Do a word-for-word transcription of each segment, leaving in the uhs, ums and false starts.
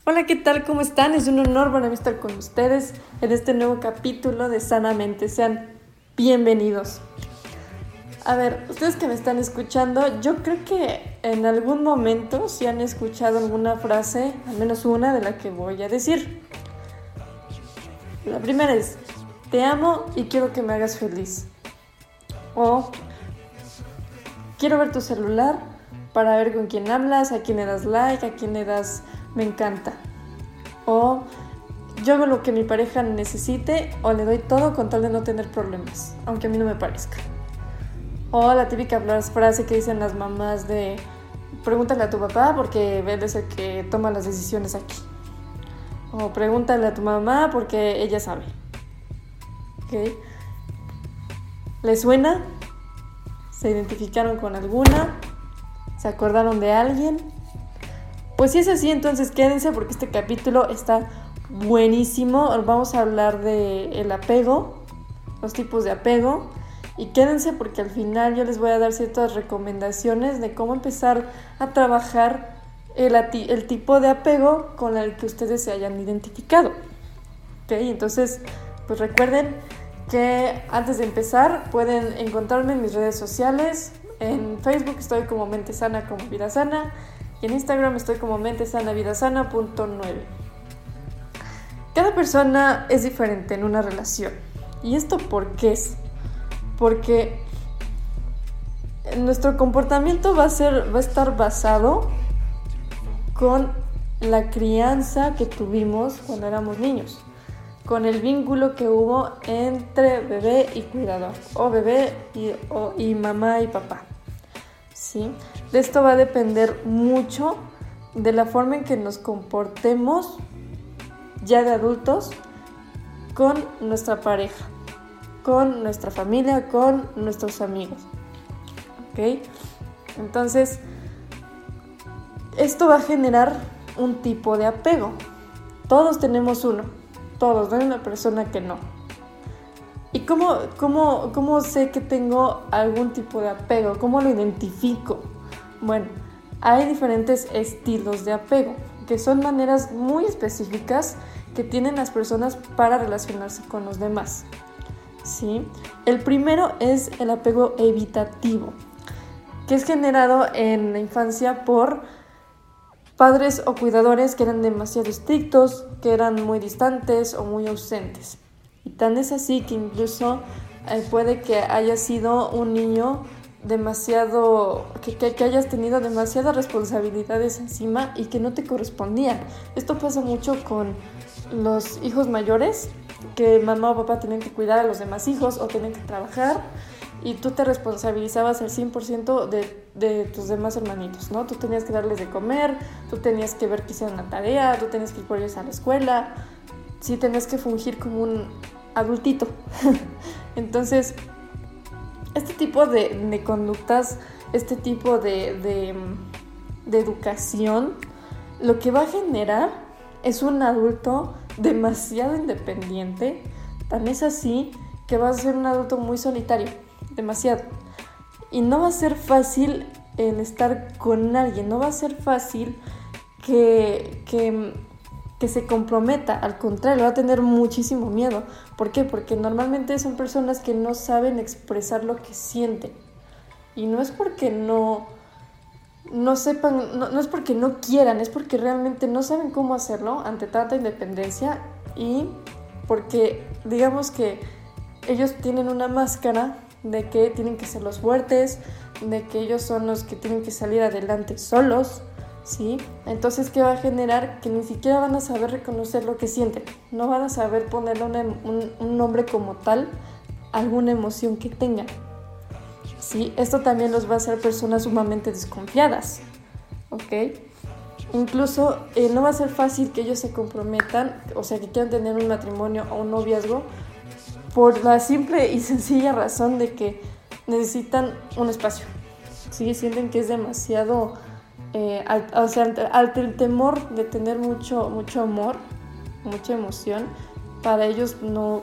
Hola, ¿qué tal? ¿Cómo están? Es un honor para mí estar con ustedes en este nuevo capítulo de Sanamente. Sean bienvenidos. A ver, ustedes que me están escuchando, yo creo que en algún momento si han escuchado alguna frase, al menos una de la que voy a decir. La primera es, te amo y quiero que me hagas feliz. O, quiero ver tu celular para ver con quién hablas, a quién le das like, a quién le das me encanta. O, yo hago lo que mi pareja necesite o le doy todo con tal de no tener problemas, aunque a mí no me parezca. O la típica frase que dicen las mamás de, pregúntale a tu papá porque él es el que toma las decisiones aquí. O pregúntale a tu mamá porque ella sabe. ¿Ok? ¿Les suena? ¿Se identificaron con alguna? ¿Se acordaron de alguien? Pues si es así, entonces quédense porque este capítulo está buenísimo. Vamos a hablar de el apego, los tipos de apego. Y quédense porque al final yo les voy a dar ciertas recomendaciones de cómo empezar a trabajar el, el tipo de apego con el que ustedes se hayan identificado. ¿Ok? Entonces, pues recuerden que antes de empezar pueden encontrarme en mis redes sociales. En Facebook estoy como Mente Sana como Vida Sana. Y en Instagram estoy como mentesanavidasana punto nueve. Cada persona es diferente en una relación. ¿Y esto por qué es? Porque nuestro comportamiento va a ser, va a estar basado con la crianza que tuvimos cuando éramos niños, con el vínculo que hubo entre bebé y cuidador, o bebé y, o, y mamá y papá. ¿Sí? De esto va a depender mucho de la forma en que nos comportemos ya de adultos con nuestra pareja, con nuestra familia, con nuestros amigos. ¿Ok? Entonces, esto va a generar un tipo de apego. Todos tenemos uno, todos, no hay una persona que no. ¿Y cómo, cómo, cómo sé que tengo algún tipo de apego? ¿Cómo lo identifico? Bueno, hay diferentes estilos de apego, que son maneras muy específicas que tienen las personas para relacionarse con los demás. ¿Sí? El primero es el apego evitativo, que es generado en la infancia por padres o cuidadores que eran demasiado estrictos, que eran muy distantes o muy ausentes. Y tan es así que incluso eh, puede que hayas sido un niño demasiado, que, que, que hayas tenido demasiadas responsabilidades encima y que no te correspondían. Esto pasa mucho con los hijos mayores, que mamá o papá tenían que cuidar a los demás hijos o tenían que trabajar y tú te responsabilizabas al cien por ciento de, de tus demás hermanitos, ¿no? Tú tenías que darles de comer, tú tenías que ver que hicieran la tarea, tú tenías que ir por ellos a la escuela, sí tenías que fungir como un adultito. Entonces, este tipo de, de conductas, este tipo de, de, de educación, lo que va a generar es un adulto demasiado independiente, tan es así que va a ser un adulto muy solitario, demasiado. Y no va a ser fácil el estar con alguien, no va a ser fácil que, que, que se comprometa, al contrario, va a tener muchísimo miedo. ¿Por qué? Porque normalmente son personas que no saben expresar lo que sienten. Y no es porque no... no sepan, no, no es porque no quieran, es porque realmente no saben cómo hacerlo ante tanta independencia y porque digamos que ellos tienen una máscara de que tienen que ser los fuertes, de que ellos son los que tienen que salir adelante solos, ¿sí? Entonces, ¿qué va a generar? Que ni siquiera van a saber reconocer lo que sienten, no van a saber ponerle una, un, un nombre como tal a alguna emoción que tengan. Sí, esto también los va a hacer personas sumamente desconfiadas, ¿ok? Incluso eh, no va a ser fácil que ellos se comprometan, o sea, que quieran tener un matrimonio o un noviazgo, por la simple y sencilla razón de que necesitan un espacio. Sí, sienten que es demasiado, eh, al, o sea, ante, ante el temor de tener mucho, mucho amor, mucha emoción, para ellos no,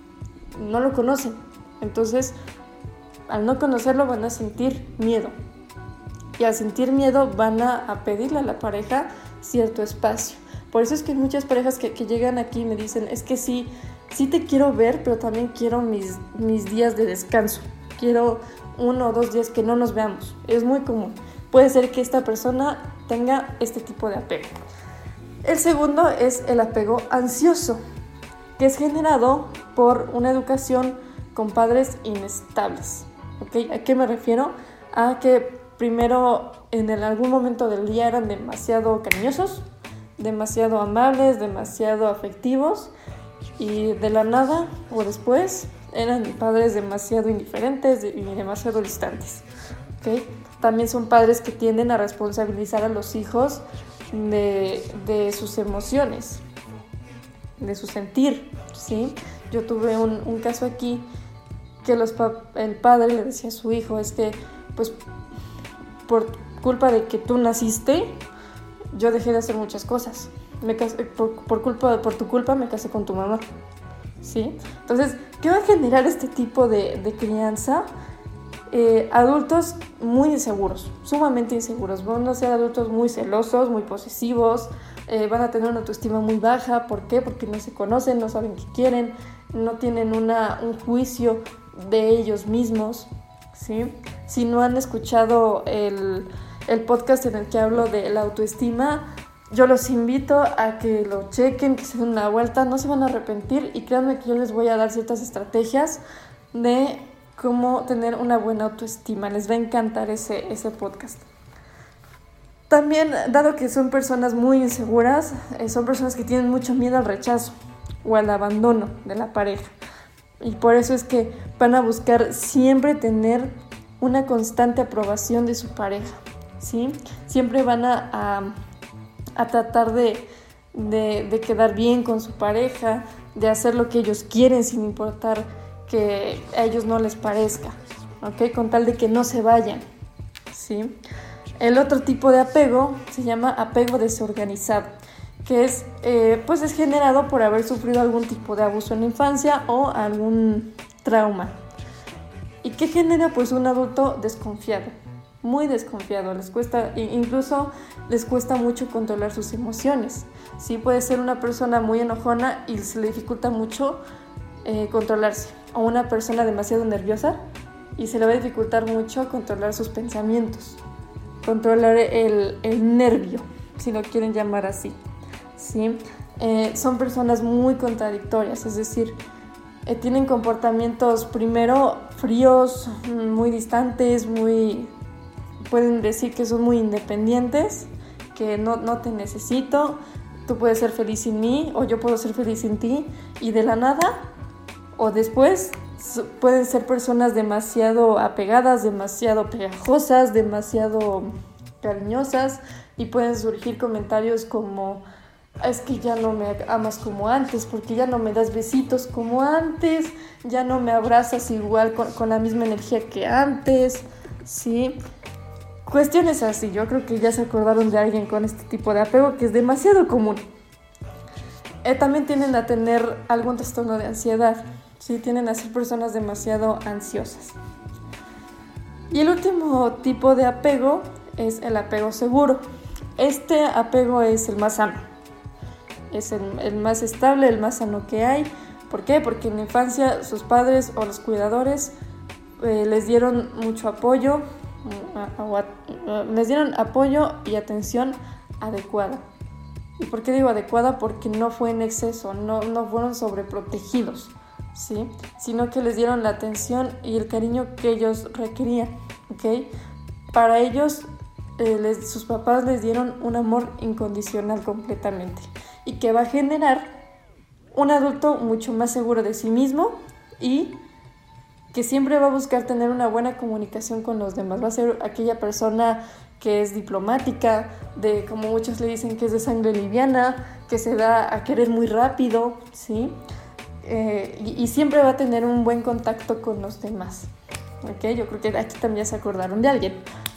no lo conocen. Entonces, al no conocerlo van a sentir miedo. Y al sentir miedo van a, a pedirle a la pareja cierto espacio. Por eso es que hay muchas parejas que, que llegan aquí y me dicen, es que sí, sí te quiero ver, pero también quiero mis, mis días de descanso. Quiero uno o dos días que no nos veamos. Es muy común. Puede ser que esta persona tenga este tipo de apego. El segundo es el apego ansioso, que es generado por una educación con padres inestables. ¿Okay? ¿A qué me refiero? A que primero en el, algún momento del día eran demasiado cariñosos, demasiado amables, demasiado afectivos, y de la nada o después eran padres demasiado indiferentes y demasiado distantes. ¿Okay? También son padres que tienden a responsabilizar a los hijos de, de sus emociones, de su sentir, ¿sí? Yo tuve un, un caso aquí que los pa- el padre le decía a su hijo, es que pues por culpa de que tú naciste, yo dejé de hacer muchas cosas. Me casé, por, por, culpa, por tu culpa me casé con tu mamá, ¿sí? Entonces, ¿qué va a generar este tipo de, de crianza? Eh, adultos muy inseguros, sumamente inseguros. Van a ser adultos muy celosos, muy posesivos, eh, van a tener una autoestima muy baja. ¿Por qué? Porque no se conocen, no saben qué quieren, no tienen una, un juicio de ellos mismos, ¿sí? Si no han escuchado el, el podcast en el que hablo de la autoestima, yo los invito a que lo chequen, que se den una vuelta, no se van a arrepentir, y créanme que yo les voy a dar ciertas estrategias de cómo tener una buena autoestima. Les va a encantar ese, ese podcast. También, dado que son personas muy inseguras, eh, son personas que tienen mucho miedo al rechazo o al abandono de la pareja. Y por eso es que van a buscar siempre tener una constante aprobación de su pareja, ¿sí? Siempre van a, a, a tratar de, de, de quedar bien con su pareja, de hacer lo que ellos quieren sin importar que a ellos no les parezca, ¿ok? Con tal de que no se vayan, ¿sí? El otro tipo de apego se llama apego desorganizado, que es, eh, pues es generado por haber sufrido algún tipo de abuso en la infancia o algún trauma. ¿Y qué genera? Pues un adulto desconfiado, muy desconfiado. Les cuesta, incluso les cuesta mucho controlar sus emociones, ¿sí? Puede ser una persona muy enojona y se le dificulta mucho eh, controlarse, o una persona demasiado nerviosa y se le va a dificultar mucho controlar sus pensamientos, controlar el, el nervio, si lo quieren llamar así, ¿sí? Eh, son personas muy contradictorias, es decir, eh, tienen comportamientos primero fríos, muy distantes, muy, pueden decir que son muy independientes, que no, no te necesito, tú puedes ser feliz sin mí o yo puedo ser feliz sin ti, y de la nada o después pueden ser personas demasiado apegadas, demasiado pegajosas, demasiado cariñosas, y pueden surgir comentarios como: es que ya no me amas como antes, porque ya no me das besitos como antes, ya no me abrazas igual con, con la misma energía que antes, ¿sí? Cuestiones así. Yo creo que ya se acordaron de alguien con este tipo de apego, que es demasiado común. Eh, también tienden a tener algún trastorno de ansiedad, ¿sí? Tienden a ser personas demasiado ansiosas. Y el último tipo de apego es el apego seguro. Este apego es el más sano, es el, el más estable, el más sano que hay. ¿Por qué? Porque en la infancia sus padres o los cuidadores eh, les dieron mucho apoyo, a, a, a, les dieron apoyo y atención adecuada. ¿Y por qué digo adecuada? Porque no fue en exceso, no, no fueron sobreprotegidos, ¿sí? Sino que les dieron la atención y el cariño que ellos requerían, ¿ok? Para ellos, eh, les, sus papás les dieron un amor incondicional completamente, y que va a generar un adulto mucho más seguro de sí mismo y que siempre va a buscar tener una buena comunicación con los demás. Va a ser aquella persona que es diplomática, de, como muchos le dicen, que es de sangre liviana, que se da a querer muy rápido, ¿sí? Eh, y, y siempre va a tener un buen contacto con los demás, ¿ok? Yo creo que aquí también se acordaron de alguien.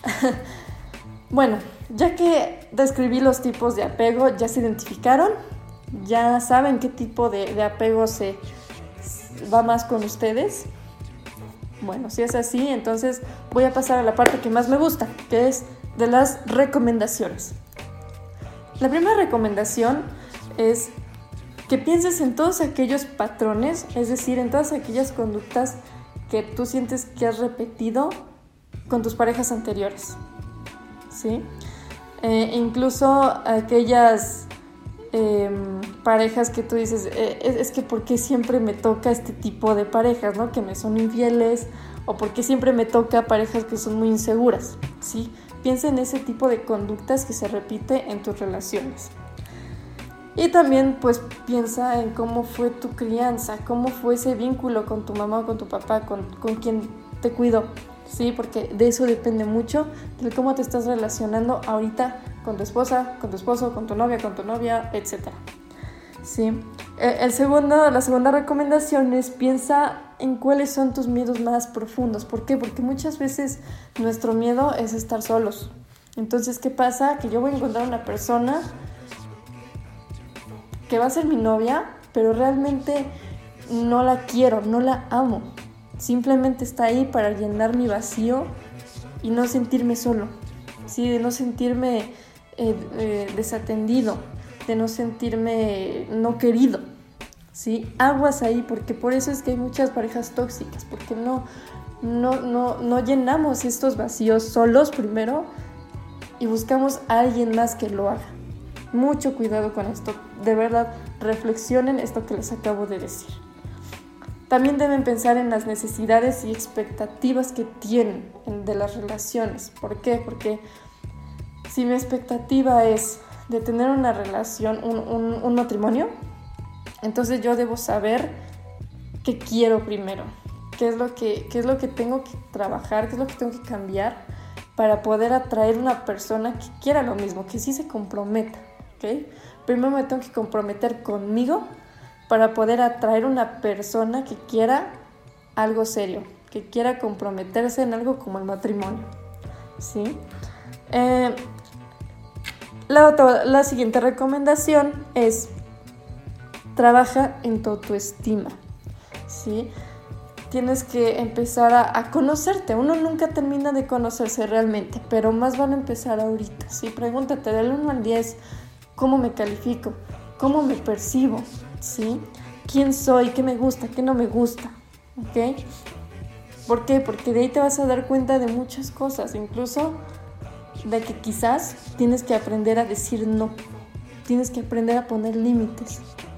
Bueno, ya que describí los tipos de apego, ya se identificaron, ya saben qué tipo de, de apego se va más con ustedes. Bueno, si es así, entonces voy a pasar a la parte que más me gusta, que es de las recomendaciones. La primera recomendación es que pienses en todos aquellos patrones, es decir, en todas aquellas conductas que tú sientes que has repetido con tus parejas anteriores, ¿sí? Eh, incluso aquellas eh, parejas que tú dices, eh, es, es que ¿por qué siempre me toca este tipo de parejas, ¿no? Que me son infieles, o ¿por qué siempre me toca parejas que son muy inseguras, ¿sí? Piensa en ese tipo de conductas que se repite en tus relaciones. Y también pues piensa en cómo fue tu crianza, cómo fue ese vínculo con tu mamá o con tu papá, con, con quien te cuidó, ¿sí? Porque de eso depende mucho, de cómo te estás relacionando ahorita con tu esposa, con tu esposo, con tu novia, con tu novia, etcétera, ¿sí? El segundo, la segunda recomendación es piensa en cuáles son tus miedos más profundos. ¿Por qué? Porque muchas veces nuestro miedo es estar solos. Entonces, ¿qué pasa? Que yo voy a encontrar una persona que va a ser mi novia, pero realmente no la quiero, no la amo. Simplemente está ahí para llenar mi vacío y no sentirme solo, ¿sí? De no sentirme eh, eh, desatendido, de no sentirme no querido, ¿sí? Aguas ahí, porque por eso es que hay muchas parejas tóxicas, porque no, no, no, no llenamos estos vacíos solos primero y buscamos a alguien más que lo haga. Mucho cuidado con esto, de verdad, reflexionen esto que les acabo de decir. También deben pensar en las necesidades y expectativas que tienen de las relaciones. ¿Por qué? Porque si mi expectativa es de tener una relación, un, un, un matrimonio, entonces yo debo saber qué quiero primero, qué es lo que, qué es lo que tengo que trabajar, qué es lo que tengo que cambiar para poder atraer una persona que quiera lo mismo, que sí se comprometa, ¿ok? Primero me tengo que comprometer conmigo para poder atraer una persona que quiera algo serio, que quiera comprometerse en algo como el matrimonio, ¿sí? Eh, la, otra, la siguiente recomendación es trabaja en tu autoestima, ¿sí? Tienes que empezar a, a conocerte. Uno nunca termina de conocerse realmente, pero más van a empezar ahorita, ¿sí? Pregúntate del uno al diez, ¿cómo me califico? ¿Cómo me percibo? ¿Sí? ¿Quién soy? ¿Qué me gusta? ¿Qué no me gusta? ¿Ok? ¿Por qué? Porque de ahí te vas a dar cuenta de muchas cosas, incluso de que quizás tienes que aprender a decir no, tienes que aprender a poner límites.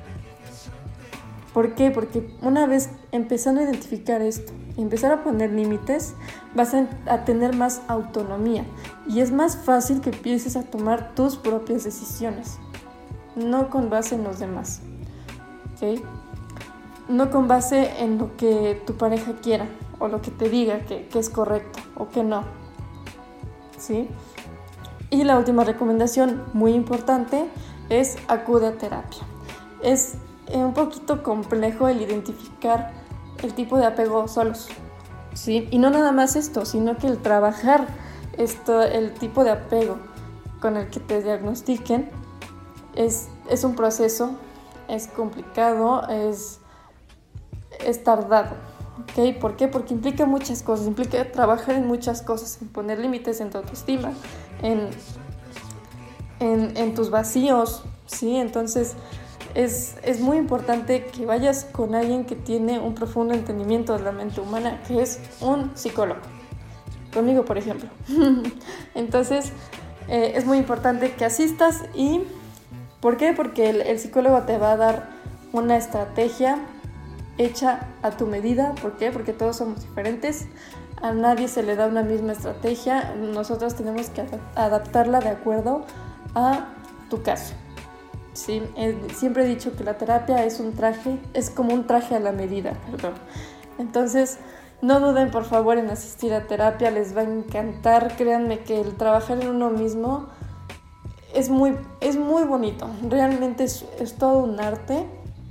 ¿Por qué? Porque una vez empezando a identificar esto y empezar a poner límites, vas a, a tener más autonomía y es más fácil que empieces a tomar tus propias decisiones, no con base en los demás, ¿ok? No con base en lo que tu pareja quiera o lo que te diga que, que es correcto o que no, ¿sí? Y la última recomendación muy importante es acude a terapia. Es un poquito complejo el identificar el tipo de apego solos, ¿sí? Y no nada más esto, sino que el trabajar esto, el tipo de apego con el que te diagnostiquen es, es un proceso, es complicado, es, es tardado, ¿ok? ¿Por qué? Porque implica muchas cosas, implica trabajar en muchas cosas, en poner límites en tu autoestima, en, en, en tus vacíos, ¿sí? Entonces Es, es muy importante que vayas con alguien que tiene un profundo entendimiento de la mente humana, que es un psicólogo. Conmigo, por ejemplo. Entonces, eh, es muy importante que asistas. ¿Y por qué? Porque el, el psicólogo te va a dar una estrategia hecha a tu medida. ¿Por qué? Porque todos somos diferentes. A nadie se le da una misma estrategia. Nosotros tenemos que adaptarla de acuerdo a tu caso. Sí, eh, siempre he dicho que la terapia es un traje, es como un traje a la medida, perdón. Entonces, no duden por favor en asistir a terapia, les va a encantar. Créanme que el trabajar en uno mismo es muy, es muy bonito. Realmente es, es todo un arte.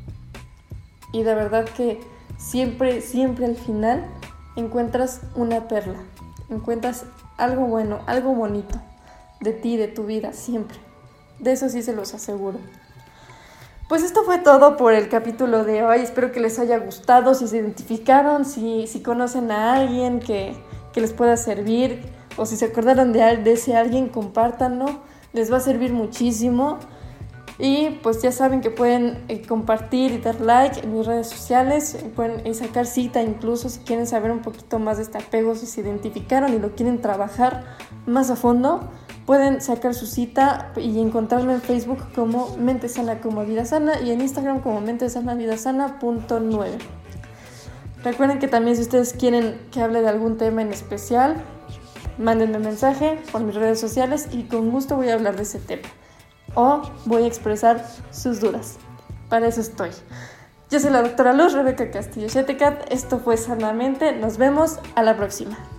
Y de verdad que siempre, siempre al final encuentras una perla. Encuentras algo bueno, algo bonito de ti, de tu vida, siempre. De eso sí se los aseguro. Pues esto fue todo por el capítulo de hoy. Espero que les haya gustado, si se identificaron, si, si conocen a alguien que, que les pueda servir, o si se acordaron de, de ese alguien, compártanlo. Les va a servir muchísimo. Y pues ya saben que pueden eh, compartir y dar like en mis redes sociales, pueden eh, sacar cita incluso si quieren saber un poquito más de este apego, si se identificaron y lo quieren trabajar más a fondo, pueden sacar su cita y encontrarme en Facebook como Mente Sana como Vida Sana y en Instagram como mente sana vida sana punto nueve. Recuerden que también si ustedes quieren que hable de algún tema en especial, mándenme mensaje por mis redes sociales y con gusto voy a hablar de ese tema. O voy a expresar sus dudas. Para eso estoy. Yo soy la doctora Luz Rebeca Castillo Shetecat. Esto fue Sanamente. Nos vemos a la próxima.